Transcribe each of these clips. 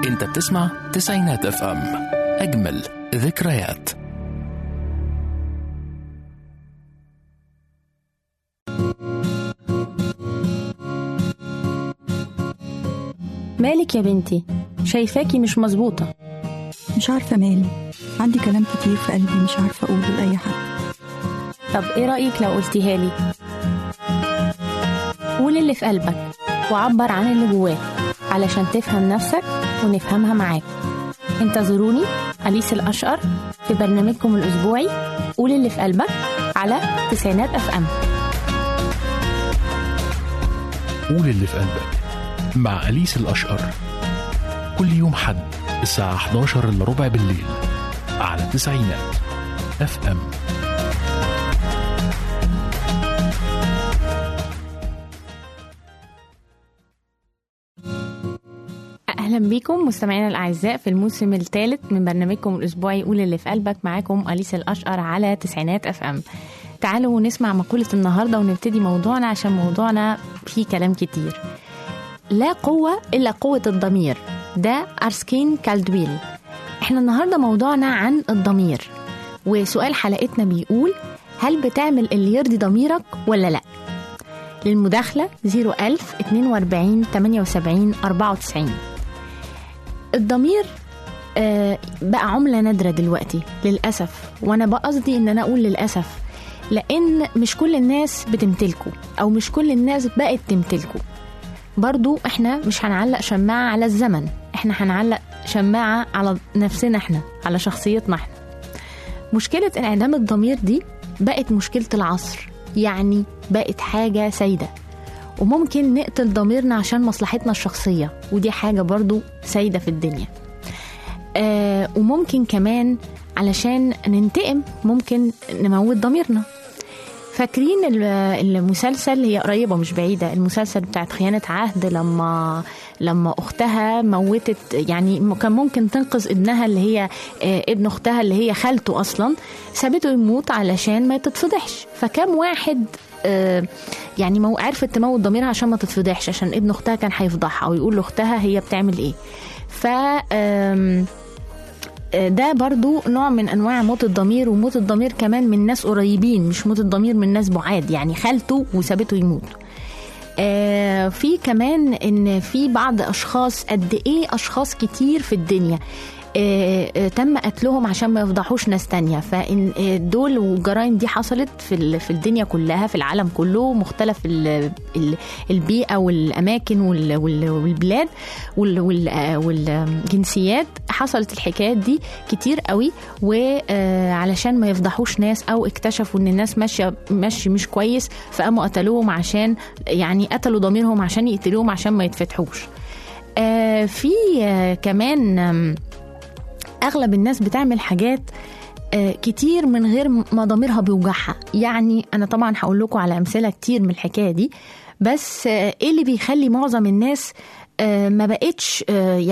انت بتسمع تسعينات اف ام، اجمل ذكريات. مالك يا بنتي؟ شايفاكي مش مظبوطة. مش عارفة مالي، عندي كلام كتير في قلبي مش عارفة أقوله لأي حد. طب ايه رأيك لو قلتيها لي؟ قول اللي في قلبك وعبر عن اللي جواك علشان تفهم نفسك ونفهمها معاك. انتظروني أليس الأشقر في برنامجكم الأسبوعي قول اللي في قلبك على تسعينات اف ام. قول اللي في قلبك مع أليس الأشقر، كل يوم حد الساعة 11:15 بالليل على تسعينات اف ام. أهلا بكم مستمعينا الأعزاء في الموسم الثالث من برنامجكم الأسبوعي قول اللي في قلبك. معاكم أليس الأشقر على تسعينات اف ام. تعالوا نسمع مقولة النهاردة ونبتدي موضوعنا، عشان موضوعنا فيه كلام كتير. لا قوة إلا قوة الضمير، ده أرسكين كالدويل. احنا النهاردة موضوعنا عن الضمير، وسؤال حلقتنا بيقول: هل بتعمل اللي يرضي ضميرك ولا لا؟ للمداخلة 01000 42 78 94. الضمير بقى عملة نادرة دلوقتي للأسف، وأنا بقصدي إن أنا أقول للأسف لأن مش كل الناس بتمتلكه، أو مش كل الناس بقت تمتلكه. برضو احنا مش هنعلق شماعة على الزمن، احنا هنعلق شماعة على نفسنا احنا، على شخصيتنا احنا. مشكلة انعدام الضمير دي بقت مشكلة العصر، يعني بقت حاجة سيدة، وممكن نقتل ضميرنا عشان مصلحتنا الشخصية، ودي حاجة برضو سيدة في الدنيا. وممكن كمان علشان ننتقم ممكن نموت ضميرنا. فاكرين المسلسل، هي قريبة مش بعيدة، المسلسل بتاعت خيانة عهد، لما أختها موتت، يعني كان ممكن تنقذ ابنها اللي هي ابن أختها اللي هي خالته أصلا، سابته يموت علشان ما تتفضحش. فكم واحد يعني عرفت تموت ضميرها عشان ما تتفضحش، عشان ابن أختها كان هيفضحها أو يقول لأختها هي بتعمل إيه. ف ده برضو نوع من أنواع موت الضمير، وموت الضمير كمان من ناس قريبين، مش موت الضمير من ناس بعاد، يعني خالته وسابته يموت. في كمان إن في بعض أشخاص، قد إيه أشخاص كتير في الدنيا تم قتلهم عشان ما يفضحوش ناس تانية. فإن دول والجرائم دي حصلت في الدنيا كلها، في العالم كله، مختلف البيئة والأماكن والبلاد والجنسيات، حصلت الحكايات دي كتير قوي. وعلشان ما يفضحوش ناس، أو اكتشفوا إن الناس ماشي مش كويس، فقاموا قتلوهم، عشان يعني قتلوا ضميرهم عشان يقتلوهم عشان ما يتفتحوش. في كمان أغلب الناس بتعمل حاجات كتير من غير ما ضميرها بيوجعها. يعني أنا طبعا هقول لكم على أمثلة كتير من الحكاية دي، بس إيه اللي بيخلي معظم الناس ما بقتش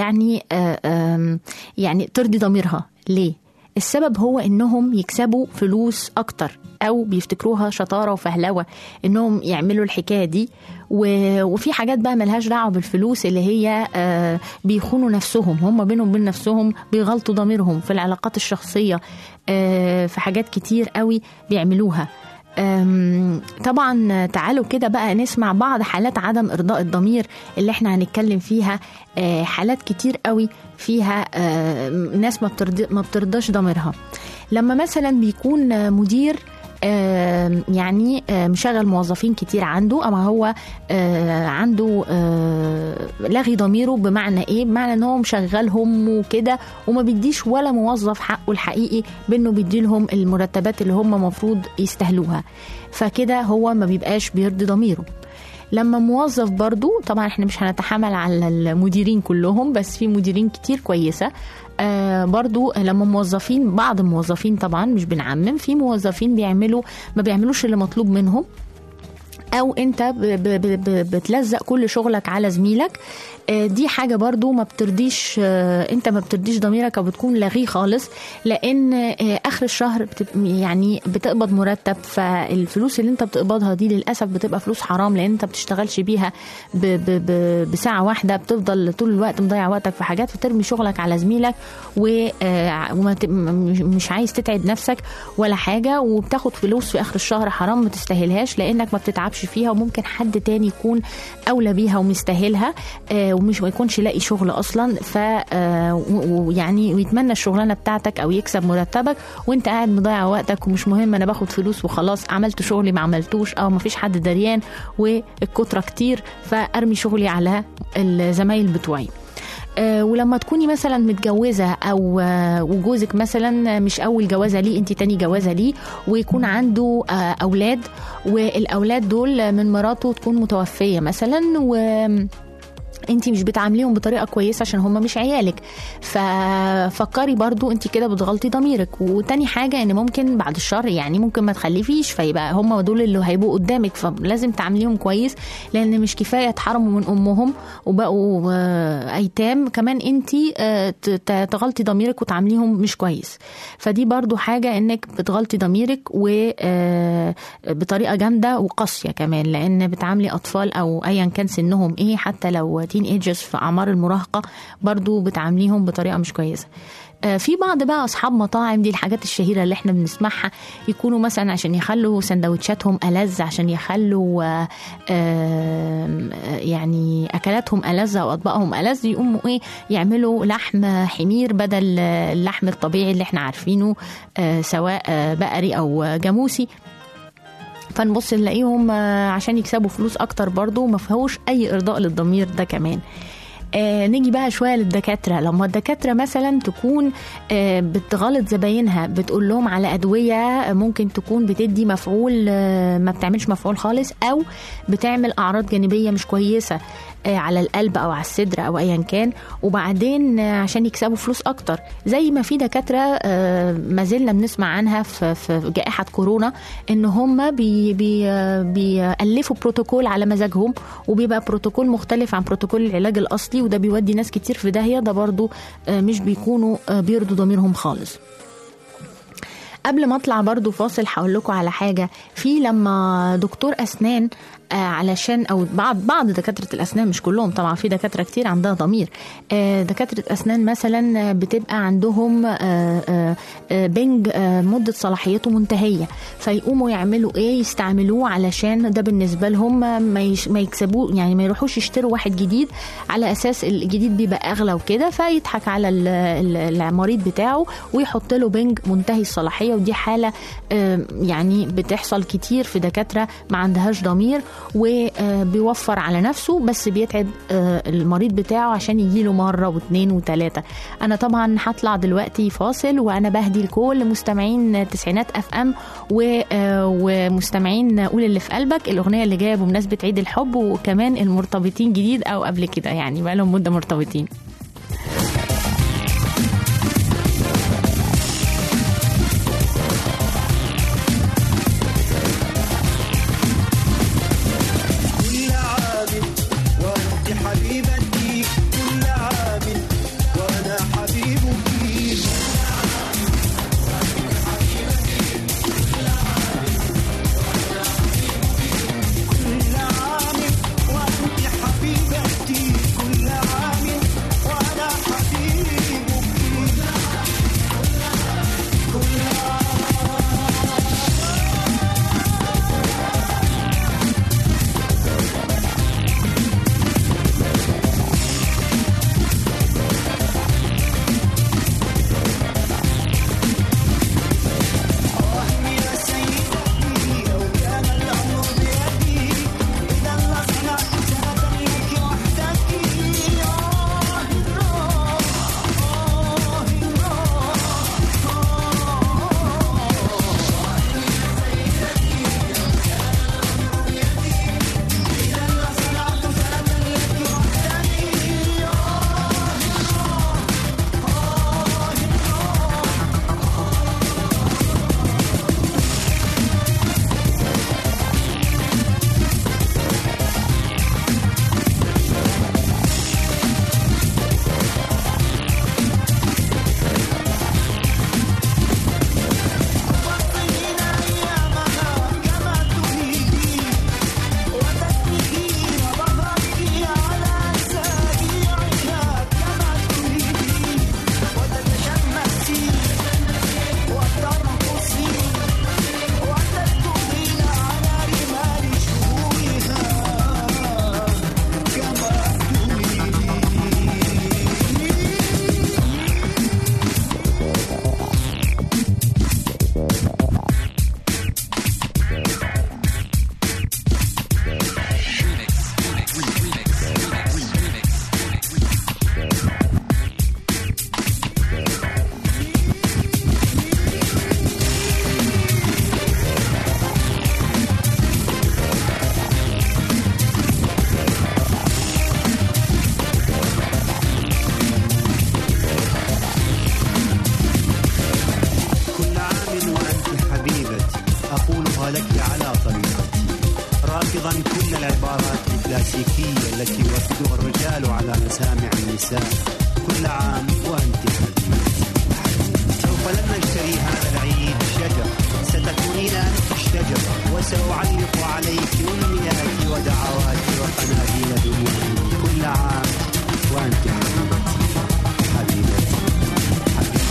يعني ترضي ضميرها؟ ليه؟ السبب هو إنهم يكسبوا فلوس أكتر، أو بيفتكروها شطارة وفهلوة إنهم يعملوا الحكاية دي. وفي حاجات بقى ملهاش دعوة بالفلوس، اللي هي بيخونوا نفسهم، هم بينهم وبين نفسهم بيغلطوا ضميرهم في العلاقات الشخصية، في حاجات كتير قوي بيعملوها. طبعا تعالوا كده بقى نسمع بعض حالات عدم إرضاء الضمير اللي احنا هنتكلم فيها. حالات كتير قوي فيها ناس ما بترضاش ضميرها. لما مثلا بيكون مدير يعني مشغل موظفين كتير عنده، أما هو عنده لغي ضميره. بمعنى إيه؟ بمعنى أنه مشغلهم وكده، وما بيديش ولا موظف حقه الحقيقي بأنه بيديلهم المرتبات اللي هم مفروض يستهلوها. فكده هو ما بيبقاش بيرضي ضميره. لما موظف برضو، طبعا احنا مش هنتحمل على المديرين كلهم، بس في مديرين كتير كويسة برضو. لما موظفين، بعض الموظفين طبعا مش بنعمم، في موظفين ما بيعملوش اللي مطلوب منهم، او انت بتلزق كل شغلك على زميلك. دي حاجة برضو ما بترضيش، انت ما بترضيش ضميرك او بتكون لغيه خالص، لان اخر الشهر يعني بتقبض مرتب، فالفلوس اللي انت بتقبضها دي للأسف بتبقى فلوس حرام، لان انت بتشتغلش بيها بساعة واحدة، بتفضل طول الوقت مضيع وقتك في حاجات، وترمي شغلك على زميلك ومش عايز تتعب نفسك ولا حاجة، وبتاخد فلوس في اخر الشهر حرام ما تستاهلهاش، لانك ما بتتعبش فيها، وممكن حد تاني يكون اولى بيها ومستاهلها ومش ما يكونش لاقي شغل اصلا، ويعني ويتمنى الشغلانه بتاعتك او يكسب مرتبك، وانت قاعد مضيع وقتك ومش مهم انا باخد فلوس وخلاص، عملت شغلي ما عملتوش او ما فيش حد دريان والكتره كتير، فارمي شغلي على الزمايل بتوعي. ولما تكوني مثلا متجوزة أو وجوزك مثلا مش أول جوازة ليه، انت تاني جوازة ليه، ويكون عنده أولاد، والأولاد دول من مراته تكون متوفية مثلا، انتي مش بتعامليهم بطريقه كويسه عشان هم مش عيالك، ففكري برضو انتي كده بتغلطي ضميرك. وتاني حاجه ان ممكن بعد الشر يعني ممكن ما تخلفيش، فيبقى هم دول اللي هيبقوا قدامك، فلازم تعامليهم كويس، لان مش كفايه اتحرموا من امهم وبقوا ايتام، كمان انتي تغلطي ضميرك وتعامليهم مش كويس. فدي برضو حاجه انك بتغلطي ضميرك وبطريقه جامده وقاسيه كمان، لان بتعاملي اطفال او ايا كان سنهم ايه، حتى لو تين ايجرز في اعمار المراهقه برضو بتعامليهم بطريقه مش كويسه. في بعض بقى اصحاب مطاعم، دي الحاجات الشهيره اللي احنا بنسمعها، يكونوا مثلا عشان يخلوا سندوتشاتهم ألذ، عشان يخلوا يعني اكلاتهم ألذ او اطباقهم ألذ، يقوموا ايه يعملوا لحم حمير بدل اللحم الطبيعي اللي احنا عارفينه، سواء بقري او جاموسي، فنبص نلاقيهم عشان يكسبوا فلوس اكتر برضو، ما فيهوش اي ارضاء للضمير ده كمان. نيجي بقى شوية للدكاترة. لما الدكاترة مثلا تكون بتغلط زباينها، بتقول لهم على أدوية ممكن تكون بتدي مفعول ما بتعملش مفعول خالص، أو بتعمل أعراض جانبية مش كويسة على القلب أو على الصدر أو أيا كان، وبعدين عشان يكسبوا فلوس أكتر، زي ما في دكاترة ما زلنا بنسمع عنها في جائحة كورونا، إن هم بيألفوا بروتوكول على مزاجهم، وبيبقى بروتوكول مختلف عن بروتوكول العلاج الأصلي، وده بيودي ناس كتير في داهية، ده برضو مش بيكونوا بيرضوا ضميرهم خالص. قبل ما اطلع برضو فاصل هقول لكم على حاجة، في لما دكتور أسنان علشان او بعض دكاتره الاسنان، مش كلهم طبعا، في دكاتره كتير عندها ضمير، دكاتره اسنان مثلا بتبقى عندهم بنج مده صلاحيته منتهيه، فيقوموا يعملوا ايه، يستعملوه علشان ده بالنسبه لهم ما يكسبوه، يعني ما يروحوش يشتروا واحد جديد على اساس الجديد بيبقى اغلى وكده، فيضحك على المريض بتاعه ويحط له بنج منتهي الصلاحيه. ودي حاله يعني بتحصل كتير في دكاتره ما عندهاش ضمير، وبيوفر على نفسه بس بيتعب المريض بتاعه عشان يجيله مرة واثنين وثلاثة. أنا طبعا هطلع دلوقتي فاصل، وأنا بهدي لكل مستمعين تسعينات FM ومستمعين قول اللي في قلبك الأغنية اللي جاية بمناسبة عيد الحب، وكمان المرتبطين جديد أو قبل كده يعني بقى لهم مدة مرتبطين. كل عام الهدية التي يوفدها الرجال على مسامع النساء. كل عام وأنت حبيبتي. سوف لن نشتري هذا العيد شجر، ستكونين أنت الشجر، وسأعلق عليك أمنياتي ودعواتي وقناديل دموعي. كل عام وأنت حبيبتي حبيبتي حبيبتي.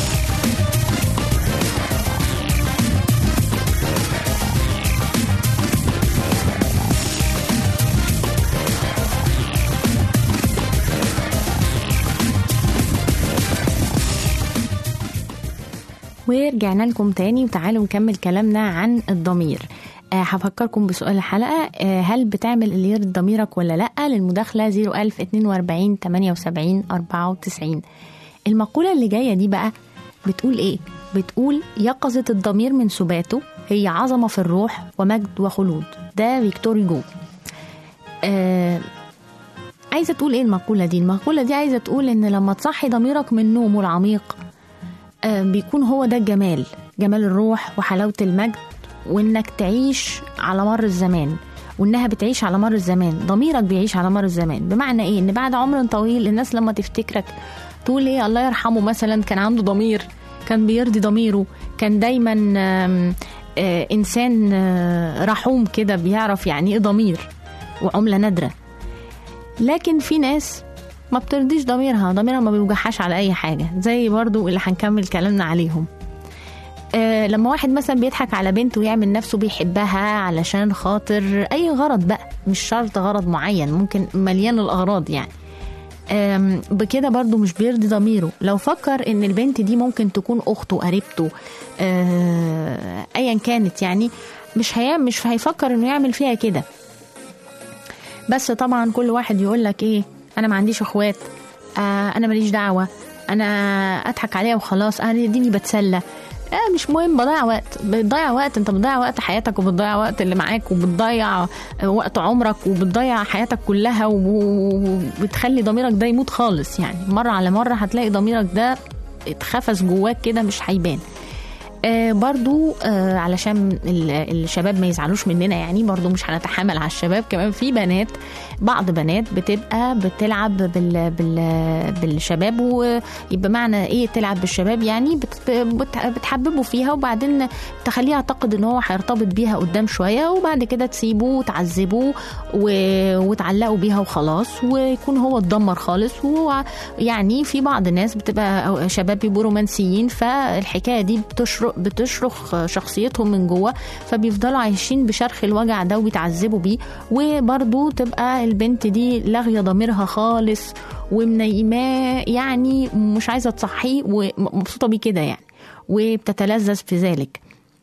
ورجعنا لكم تاني وتعالوا نكمل كلامنا عن الضمير. هفكركم بسؤال الحلقة، هل بتعمل اللي يرضي ضميرك ولا لأ؟ للمداخلة 01042 78 94. المقولة اللي جاية دي بقى بتقول ايه؟ بتقول يقظة الضمير من سباته هي عظمة في الروح ومجد وخلود. ده فيكتور هوجو. عايزة تقول ايه المقولة دي؟ المقولة دي عايزة تقول ان لما تصحي ضميرك من نومه العميق بيكون هو ده الجمال، جمال الروح وحلاوة المجد، وانك تعيش على مر الزمان، وانها بتعيش على مر الزمان، ضميرك بيعيش على مر الزمان. بمعنى ايه؟ ان بعد عمر طويل الناس لما تفتكرك تقول ايه؟ الله يرحمه مثلا كان عنده ضمير، كان بيرضي ضميره، كان دايما انسان رحوم كده، بيعرف يعني ايه ضمير، وعملة نادرة. لكن في ناس ما بترضيش ضميرها ما بيوجعهاش على اي حاجة، زي برضو اللي هنكمل كلامنا عليهم. لما واحد مثلا بيضحك على بنت ويعمل نفسه بيحبها علشان خاطر اي غرض بقى، مش شرط غرض معين، ممكن مليان الاغراض يعني، بكده برضو مش بيرضي ضميره. لو فكر ان البنت دي ممكن تكون اخته قريبته ايا كانت يعني، مش هيفكر انه يعمل فيها كده. بس طبعا كل واحد يقول لك ايه؟ انا ما عنديش اخوات، انا ماليش دعوه، انا اضحك عليها وخلاص، انا ديني بتسلى، مش مهم، بتضيع وقت، انت بتضيع وقت حياتك، وبتضيع وقت اللي معاك، وبتضيع وقت عمرك، وبتضيع حياتك كلها، وبتخلي ضميرك ده يموت خالص. يعني مرة على مرة هتلاقي ضميرك ده اتخفز جواك كده، مش هيبان. برضو علشان الشباب ما يزعلوش مننا يعني، برضو مش هنتحامل على الشباب. كمان في بنات، بعض بنات بتبقى بتلعب بالشباب، ويبقى معنى ايه تلعب بالشباب؟ يعني بتحببه فيها، وبعدين تخليه يعتقد ان هو هيرتبط بيها قدام شوية، وبعد كده تسيبه وتعذبه وتعلقوا بيها وخلاص، ويكون هو اتدمر خالص. ويعني في بعض الناس بتبقى شباب بيبقوا رومانسيين، فالحكاية دي بتشرخ شخصيتهم من جوه، فبيفضلوا عايشين بشرخ الوجع ده وبيتعذبوا بيه. وبرضو تبقى البنت دي لاغيه ضميرها خالص ومنيماه، يعني مش عايزه تصحيه ومبسوطه بيه كده يعني، وبتتلذذ في ذلك.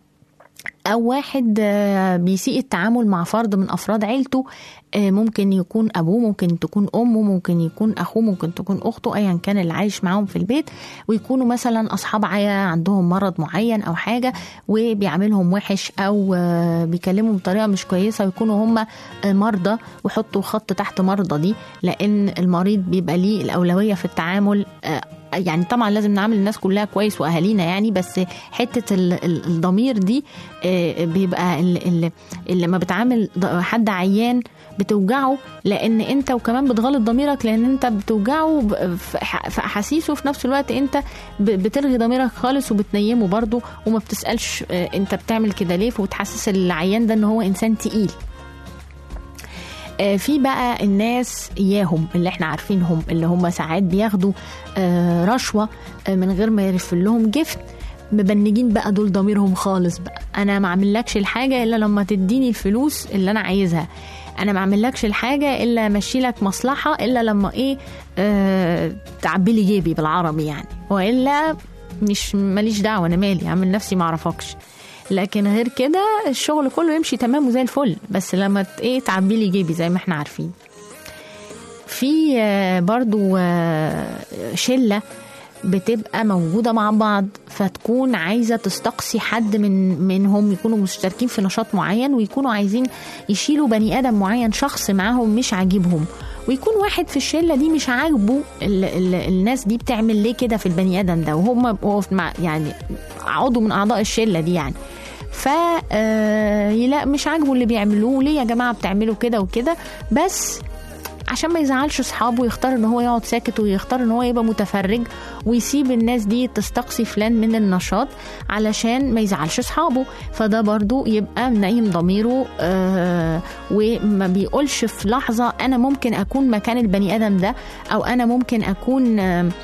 أو واحد بيسيء التعامل مع فرد من أفراد عيلته، ممكن يكون أبوه، ممكن تكون أمه، ممكن يكون أخوه، ممكن تكون أخته، أيا كان اللي عايش معهم في البيت، ويكونوا مثلا أصحاب عندهم مرض معين أو حاجة، وبيعملهم وحش أو بيكلمهم بطريقة مش كويسة، ويكونوا هم مرضى، وحطوا خط تحت مرضى دي، لأن المريض بيبقى ليه الأولوية في التعامل. يعني طبعا لازم نعامل الناس كلها كويس وأهالينا يعني، بس حتة الضمير دي بيبقى اللي لما بتعامل حد عيان بتوجعه، لأن أنت وكمان بتغلط ضميرك، لأن أنت بتوجعه في أحاسيسه، وفي نفس الوقت أنت بتلغي ضميرك خالص وبتنيمه برضه، وما بتسألش أنت بتعمل كده ليه، وتحسس العيان ده أنه هو إنسان تقيل. في بقى الناس إياهم اللي احنا عارفينهم، اللي هم ساعات بياخدوا رشوة من غير ما يرفل لهم جفت، مبنجين بقى دول ضميرهم خالص بقى. أنا ما عملكش الحاجة إلا لما تديني الفلوس اللي أنا عايزها، أنا ما عملكش الحاجة إلا أمشي لك مصلحة، إلا لما إيه تعبلي جيبي بالعربي يعني، وإلا مش ماليش دعوة، أنا مالي، عامل نفسي ما أعرفكش. لكن غير كده الشغل كله يمشي تمام وزي الفل، بس لما تعبيلي جيبي زي ما احنا عارفين. في برضو شلة بتبقى موجودة مع بعض، فتكون عايزة تستقصي حد منهم، يكونوا مشتركين في نشاط معين، ويكونوا عايزين يشيلوا بني آدم معين، شخص معاهم مش عاجبهم، ويكون واحد في الشلة دي مش عاجبه الناس دي بتعمل ليه كده في البني آدم ده، وهم يعني عضو من أعضاء الشلة دي يعني، لا مش عاجبه اللي بيعملوه، ليه يا جماعة بتعملوا كده وكده، بس عشان ما يزعلش اصحابه يختار ان هو يقعد ساكت، ويختار ان هو يبقى متفرج ويسيب الناس دي تستقصي فلان من النشاط علشان ما يزعلش اصحابه. فده برضو يبقى منيم ضميره وما بيقولش في لحظة انا ممكن اكون مكان البني ادم ده، او انا ممكن اكون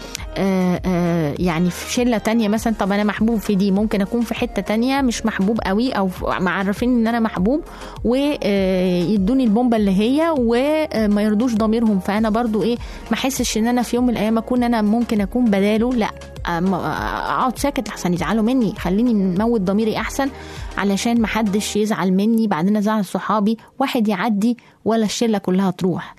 يعني في شلة تانية مثلا. طب انا محبوب في دي، ممكن اكون في حتة تانية مش محبوب قوي، او معرفين ان انا محبوب ويدوني البومبة اللي هي وما يرضوش ضميرهم. فانا برضو ايه، ما احسش ان انا في يوم من الايام اكون انا ممكن اكون بداله، لا اقعد ساكت لحسن يزعلوا مني، خليني نموت ضميري احسن علشان ما حدش يزعل مني. بعدين ازعل صحابي، واحد يعدي ولا الشلة كلها تروح.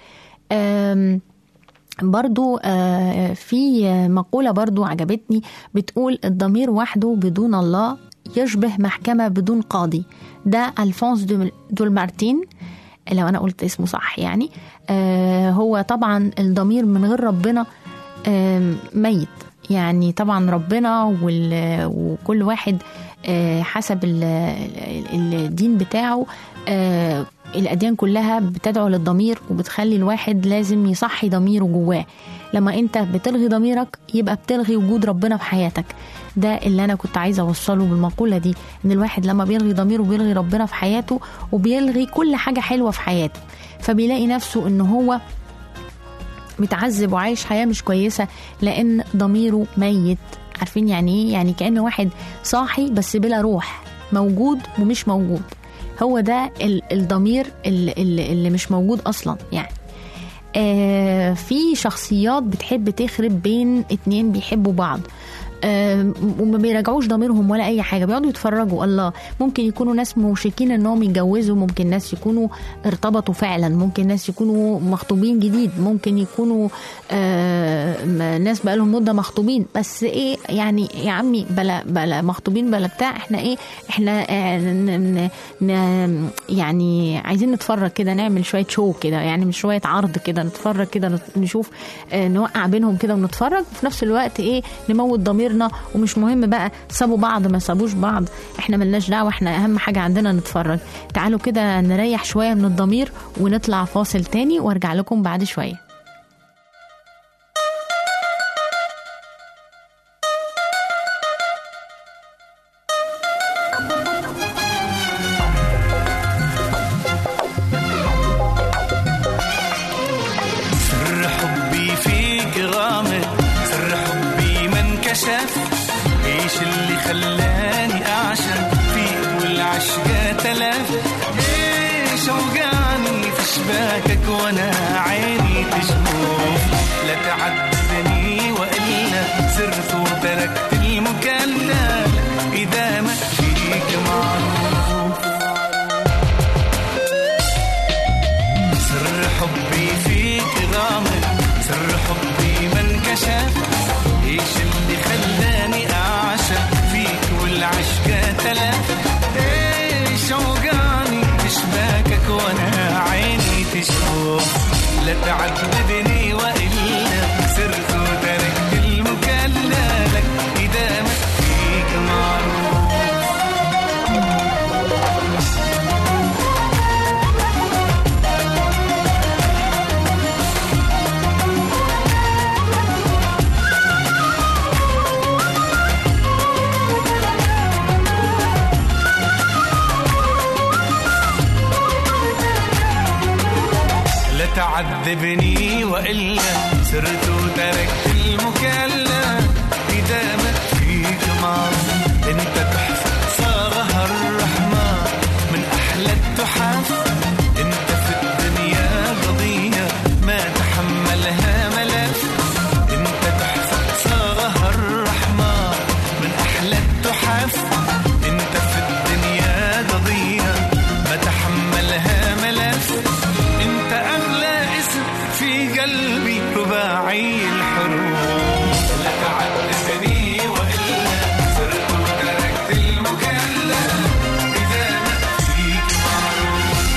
برضو في مقولة برضو عجبتني بتقول الضمير وحده بدون الله يشبه محكمة بدون قاضي. ده ألفونس دول مارتين لو أنا قلت اسمه صح يعني. هو طبعا الضمير من غير ربنا ميت يعني. طبعا ربنا وكل واحد حسب الدين بتاعه، الأديان كلها بتدعو للضمير وبتخلي الواحد لازم يصحي ضميره جواه. لما انت بتلغي ضميرك يبقى بتلغي وجود ربنا في حياتك. ده اللي انا كنت عايزة اوصله بالمقولة دي، ان الواحد لما بيلغي ضميره بيلغي ربنا في حياته، وبيلغي كل حاجة حلوة في حياته، فبيلاقي نفسه ان هو متعذب وعايش حياة مش كويسة لان ضميره ميت. عارفين يعني ايه؟ يعني كأن واحد صاحي بس بلا روح، موجود ومش موجود. هو ده الضمير اللي مش موجود اصلا يعني. في شخصيات بتحب تخرب بين اتنين بيحبوا بعض، وما بيراجعوش ضميرهم ولا اي حاجه، بيقعدوا يتفرجوا. الله، ممكن يكونوا ناس موشكين انهم يتجوزوا، ممكن ناس يكونوا ارتبطوا فعلا، ممكن ناس يكونوا مخطوبين جديد، ممكن يكونوا ناس بقالهم مده مخطوبين. بس ايه يعني يا عمي، بلا مخطوبين بلا بتاع، احنا ايه، احنا يعني عايزين نتفرج كده، نعمل شويه شو كده يعني، مش شويه عرض كده، نتفرج كده، نشوف نوقع بينهم كده ونتفرج، وفي نفس الوقت ايه، نموت ضميرنا. ومش مهم بقى سابوا بعض ما سابوش بعض، احنا ملناش دعوه، احنا اهم حاجه عندنا نتفرج. تعالوا كده نريح شويه من الضمير ونطلع فاصل تاني وارجع لكم بعد شويه. سر حبي فيك غامض، سر حبي ما انكشف، ايش اللي خلاني اعشق فيك والعشقة تلف، ايش اوجعني في شباكك وانا عيني تشوف، لا تعذبني والا سرت وتركت المكلف، اذا ما فيك معروف. سر حبي فيك غامض، سر حبي ما انكشف، ايش اللي خلاني اعشق فيك والعشقة تلف، ايش اوجعني بشباكك وانا عيني تشوف، لا تعذبني والا سرت وتركت المكلة لك، اذا ما فيك معروف. تعذبني وإلا سرت وتركت المكلة، إذا ما فيك معروف. انت تحفة صاغها الرحمن من أحلى التحف، انت في الدنيا قضية ما تحملها ملف، انت تحفة صاغها الرحمن من أحلى التحف، انت في الدنيا قضية ما تحملها ملف، انت أغلى اسم في قلبي رباعي الحروف، لا تعذبني وإلا سرت وتركت المكلة، إذا ما فيك معروف.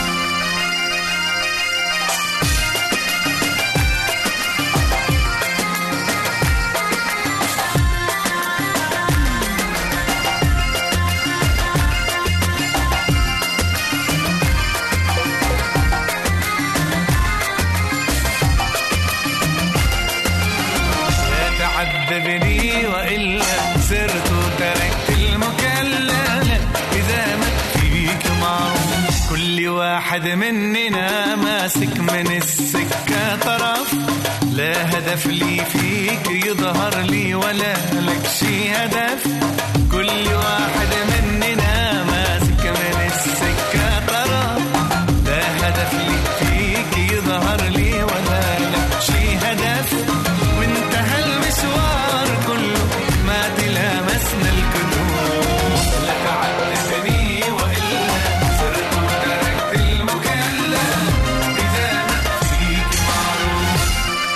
عذبني وإلا سرت وتركت المكللة إذا ما فيك معروف كل واحد مننا ماسك من السكة طرف لا هدف لي فيك يظهر لي ولا لك شي هدف كل واحد مننا ماسك من السكة طرف لا هدف لي فيك يظهر لي ولا لك شي هدف وانتهى المشوار كله ما تلامسنا الكذوب لك عذبني وإلا صرت وتركت المكلف إذا ما فيك معروف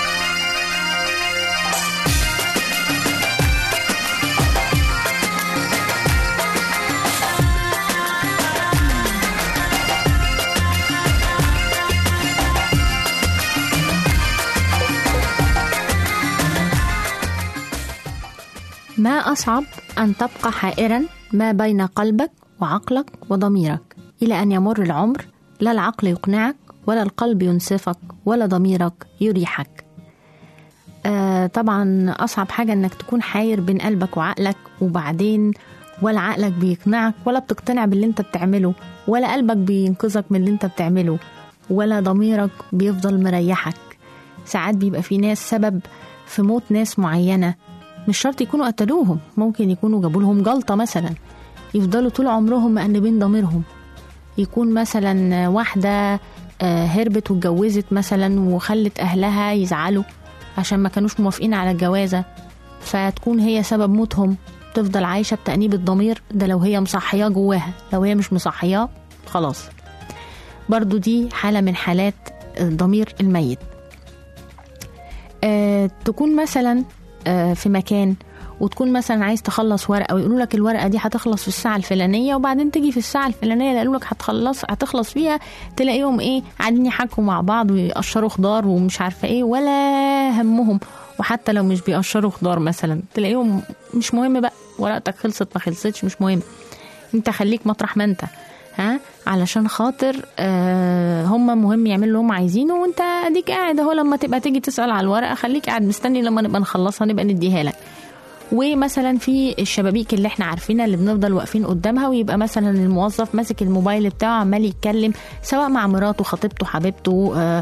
ما أصعب أن تبقى حائرا ما بين قلبك وعقلك وضميرك إلى أن يمر العمر لا العقل يقنعك ولا القلب ينصفك ولا ضميرك يريحك. طبعا أصعب حاجة أنك تكون حاير بين قلبك وعقلك وبعدين ولا عقلك بيقنعك ولا بتقتنع باللي انت بتعمله ولا قلبك بينقذك من اللي انت بتعمله ولا ضميرك بيفضل مريحك. ساعات بيبقى في ناس سبب في موت ناس معينة مش شرط يكونوا قتلوهم، ممكن يكونوا جابوا لهم جلطة مثلا يفضلوا طول عمرهم مأنبين ضميرهم. يكون مثلا واحدة هربت واتجوزت مثلا وخلت أهلها يزعلوا عشان ما كانوش موافقين على الجوازة فتكون هي سبب موتهم، تفضل عايشة بتأنيب الضمير ده لو هي مصحياه جواها، لو هي مش مصحياه خلاص. برضو دي حالة من حالات الضمير الميت. تكون مثلا في مكان وتكون مثلا عايز تخلص ورقة ويقولوا لك الورقة دي هتخلص في الساعة الفلانية وبعدين تيجي في الساعة الفلانية اللي قالوا لك هتخلص فيها تلاقيهم قاعدين يحكوا مع بعض ويقشروا خضار ومش عارفة ولا همهم. وحتى لو مش بيقشروا خضار مثلا تلاقيهم مش مهم بقى ورقتك خلصت ما خلصتش مش مهم، انت خليك مطرح ما انت علشان خاطر هم مهم يعملوا اللي هم عايزينه وانت اديك قاعد اهو. لما تبقى تيجي تسأل على الورقة خليك قاعد مستني لما نبقى نخلصها نبقى نديها لك. ومثلا في الشبابيك اللي احنا عارفينها اللي بنفضل واقفين قدامها ويبقى مثلا الموظف ماسك الموبايل بتاعه عمال يتكلم سواء مع مراته خطيبته حبيبته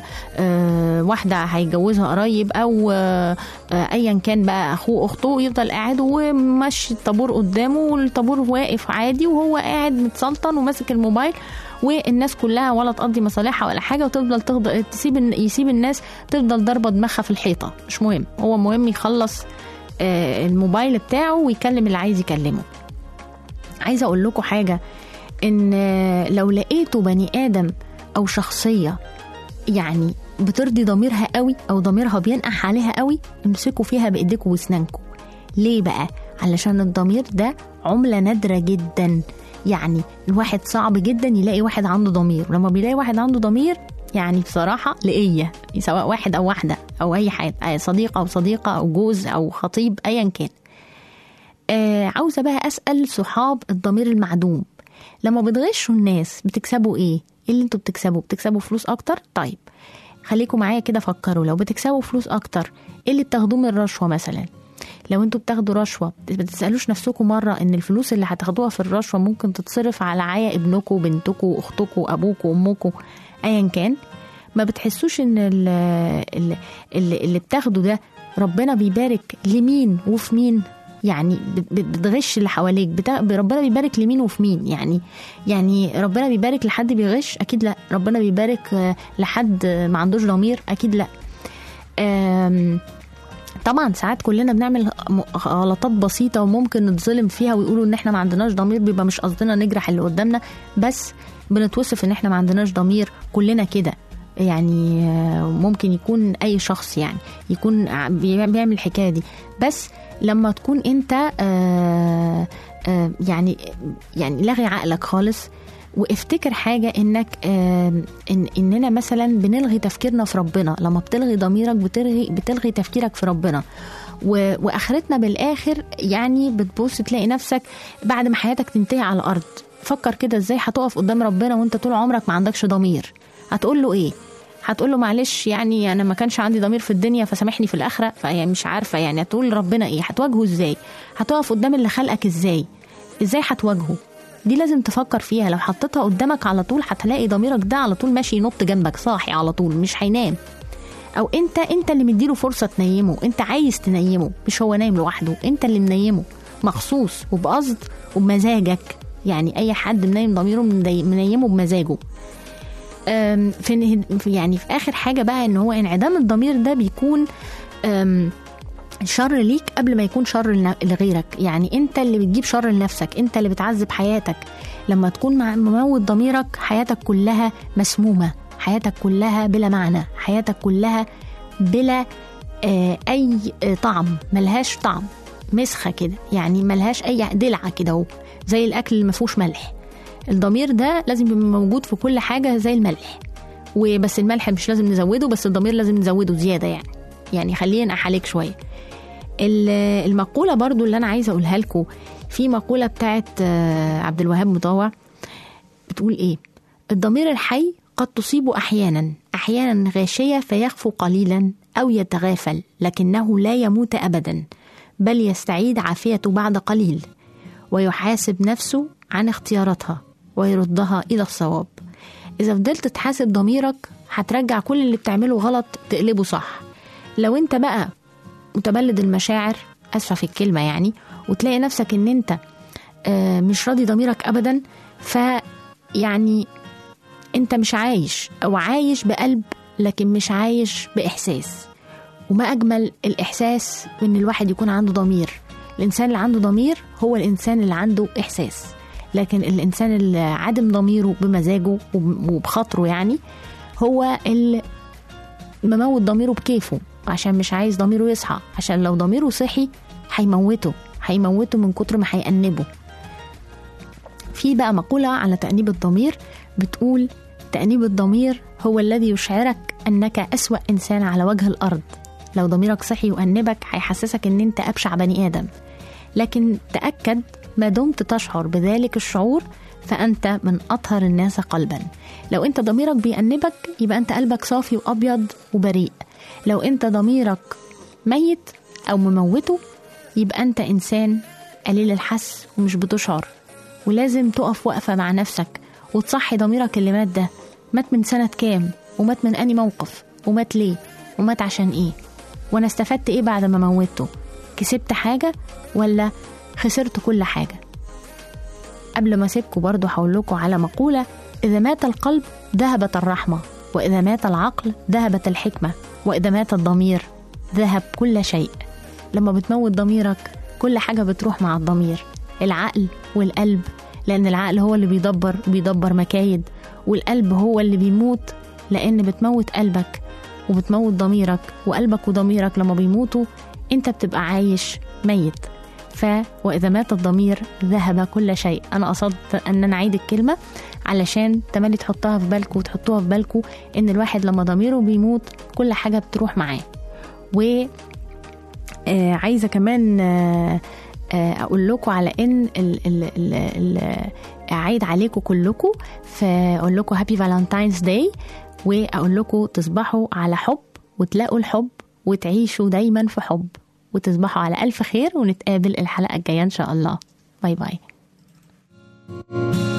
واحدة هيجوزها قريب او ايا كان بقى اخوه اخته، يفضل قاعد وماشي الطابور قدامه والطابور واقف عادي وهو قاعد متسلطن وماسك الموبايل والناس كلها ولا تقضي مصالحها ولا حاجة وتفضل يسيب الناس تفضل ضربة دماغها في الحيطة. مش مهم، هو مهم يخلص الموبايل بتاعه ويكلم اللي عايز يكلمه. عايزة اقول لكم حاجة، ان لو لقيتوا بني ادم او شخصية يعني بترضي ضميرها قوي او ضميرها بينقح عليها قوي امسكوا فيها بايديكم واسنانكم. ليه بقى؟ علشان الضمير ده عملة نادرة جدا. يعني الواحد صعب جدا يلاقي واحد عنده ضمير، ولما بيلاقي واحد عنده ضمير يعني بصراحة لقية، سواء واحد أو واحدة أو أي حاجة، صديقة أو صديقة أو جوز أو خطيب أيا كان. عاوزة بقى أسأل صحاب الضمير المعدوم، لما بتغشوا الناس بتكسبوا إيه اللي انتوا بتكسبوا؟ بتكسبوا فلوس أكتر؟ طيب خليكم معايا كده فكروا، لو بتكسبوا فلوس أكتر إيه اللي بتاخدوه من الرشوة مثلا؟ لو انتوا بتاخدوا رشوة بتسألوش نفسكم مرة ان الفلوس اللي هتاخدوها في الرشوة ممكن تتصرف على عيا ابنكم وبنتكم واختكم وابوكم وامكم ايا كان؟ ما بتحسوش ان اللي بتاخده ده ربنا بيبارك لمين وفي مين؟ يعني بتغش اللي حواليك ربنا بيبارك لمين وفي مين؟ يعني ربنا بيبارك لحد بيغش؟ اكيد لا. ربنا بيبارك لحد ما عندوش ضمير؟ اكيد لا. طبعا ساعات كلنا بنعمل غلطات بسيطة وممكن نتظلم فيها ويقولوا ان احنا ما عندناش ضمير، بيبقى مش قصدنا نجرح اللي قدامنا بس بنتوصف ان احنا ما عندناش ضمير. كلنا كده يعني، ممكن يكون اي شخص يعني يكون بيعمل الحكاية دي، بس لما تكون انت يعني لغي عقلك خالص وافتكر حاجة انك اننا مثلا بنلغي تفكيرنا في ربنا. لما بتلغي ضميرك بتلغي تفكيرك في ربنا، واخرتنا بالاخر يعني بتبص تلاقي نفسك بعد ما حياتك تنتهي على الارض. فكر كده ازاي هتقف قدام ربنا وانت طول عمرك ما عندكش ضمير؟ هتقول له ايه؟ هتقول له معلش يعني انا ما كانش عندي ضمير في الدنيا فسامحني في الاخره، فيعني مش عارفه يعني هتقول ربنا ايه، هتواجهه ازاي، هتقف قدام اللي خلقك ازاي هتواجهه؟ دي لازم تفكر فيها. لو حطيتها قدامك على طول هتلاقي ضميرك ده على طول ماشي ينط جنبك صاحي على طول مش هينام، او انت اللي مديله فرصه تنيمه، انت عايز تنيمه مش هو نايم لوحده، انت اللي منيمه مخصوص وبقصد وبمزاجك. يعني اي حد منيم ضميره منيمه بمزاجه. يعني في اخر حاجه بقى ان هو انعدام الضمير ده بيكون شر ليك قبل ما يكون شر لغيرك. يعني انت اللي بتجيب شر لنفسك، انت اللي بتعذب حياتك لما تكون مموت ضميرك. حياتك كلها مسمومه، حياتك كلها بلا معنى، حياتك كلها بلا اي طعم، ملهاش طعم، مسخه كده يعني، ملهاش اي دلعه كده، زي الاكل اللي ما فيهوش ملح. الضمير ده لازم يبقى موجود في كل حاجه زي الملح، وبس الملح مش لازم نزوده، بس الضمير لازم نزوده زياده يعني خلينا احالك شويه. المقوله برضو اللي انا عايزه اقولها لكم، في مقوله بتاعت عبد الوهاب مطوع بتقول ايه: الضمير الحي قد تصيب احيانا غاشيه فيخفو قليلا او يتغافل، لكنه لا يموت ابدا، بل يستعيد عافيته بعد قليل، ويحاسب نفسه عن اختياراتها ويردها الى الصواب. اذا فضلت تحاسب ضميرك هترجع كل اللي بتعمله غلط تقلبه صح. لو انت بقى متبلد المشاعر، اسفه في الكلمه يعني، وتلاقي نفسك ان انت مش راضي ضميرك ابدا، فيعني انت مش عايش، او عايش بقلب لكن مش عايش باحساس. وما اجمل الاحساس ان الواحد يكون عنده ضمير. الانسان اللي عنده ضمير هو الانسان اللي عنده احساس، لكن الانسان اللي عدم ضميره بمزاجه وبخاطره يعني هو اللي مموت ضميره بكيفه، عشان مش عايز ضميره يصحى، عشان لو ضميره صحي هيموته من كتر ما هيأنبه. في بقى مقولة على تأنيب الضمير بتقول: تأنيب الضمير هو الذي يشعرك أنك أسوأ إنسان على وجه الأرض. لو ضميرك صحي يؤنبك هيحسسك أن أنت أبشع بني آدم، لكن تأكد ما دمت تشعر بذلك الشعور فأنت من أطهر الناس قلبا. لو أنت ضميرك بيأنبك يبقى أنت قلبك صافي وأبيض وبريء. لو أنت ضميرك ميت أو مموته يبقى أنت إنسان قليل الحس ومش بتشعر. ولازم تقف وقفة مع نفسك وتصحي ضميرك اللي مات ده. مات من سنة كام؟ ومات من أني موقف؟ ومات ليه؟ ومات عشان إيه؟ وأنا استفدت إيه بعد ما موته؟ كسبت حاجة ولا خسرت كل حاجة؟ قبل ما أسيبكم برضو هقولكوا على مقولة: إذا مات القلب ذهبت الرحمة، وإذا مات العقل ذهبت الحكمة، وإذا مات الضمير ذهب كل شيء. لما بتموت ضميرك كل حاجة بتروح مع الضمير، العقل والقلب، لأن العقل هو اللي بيدبر مكايد، والقلب هو اللي بيموت لأن بتموت قلبك وبتموت ضميرك. وقلبك وضميرك لما بيموتوا انت بتبقى عايش ميت. وإذا مات الضمير ذهب كل شيء. أنا قصدت أن أنا أعيد الكلمة علشان تملي تحطها في بالكم وتحطوها في بالكم إن الواحد لما ضميره بيموت كل حاجة بتروح معاه. وعايزة كمان أقول لكم على إن أعيد عليكم كلكم، فأقول لكم هابي فالنتاينز داي، وأقول لكم تصبحوا على حب وتلاقوا الحب وتعيشوا دايما في حب وتصبحوا على ألف خير. ونتقابل الحلقة الجاية إن شاء الله. باي باي.